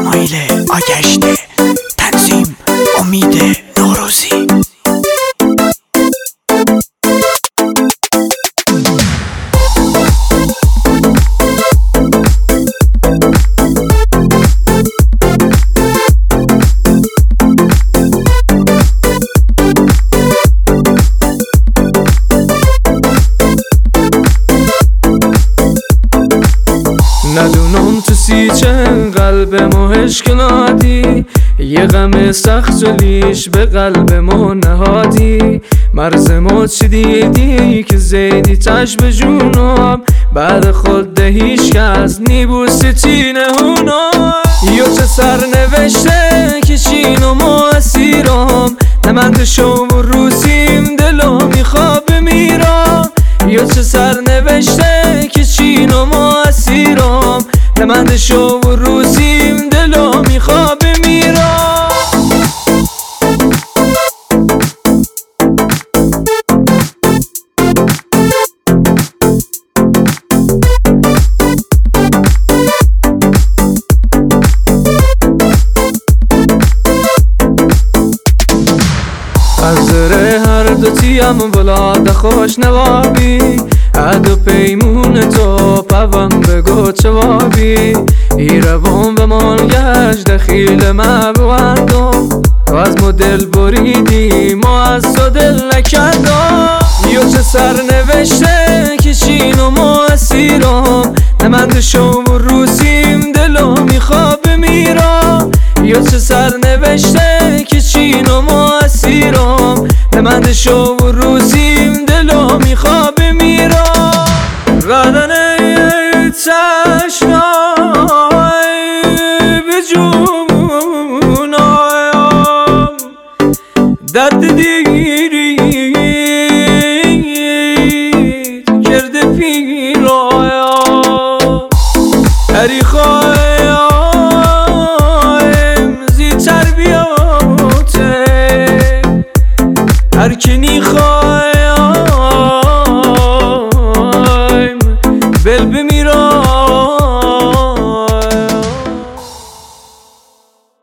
اسماعیل آگشته، تنظیم امید نوروزی. ندونم تو سیچن قلب ما اشکلاتی، یه غم سخت جلیش به قلب ما نهادی. مرز ما چی دیدی که زیدی چشم به جونم، بعد خود دهیش که از نیبوسی چی نهونم. یا چه سر نوشته که چین و ما اسیرم، نمند شو و روزیم دلو میخواب بمیرم. یا چه سر نوشته که چین و ما اسیرم، نمند شو و روزیم دلو میخواب بمیرم. از ره هر دو تیم ولاد خوش نوابی، عدو پیمون تو پاوم بگو چوابی. ای روان به من گشت دخیل ما بواندم، تو از ما دل بریدی ما از تو دل نکردم. یا چه سر نوشته که چین و ما اسیرم، نمند شو و روزیم دلو میخواب بمیرم. یا چه سر نوشته که چین و ما اسیرم، نمند شو و روزیم دلو میخواب بمیرم. بدن چشمای به جونایم درد دیگیری کرده پیرایم. هری خواهیم زی تربیاته، هر کنی خواه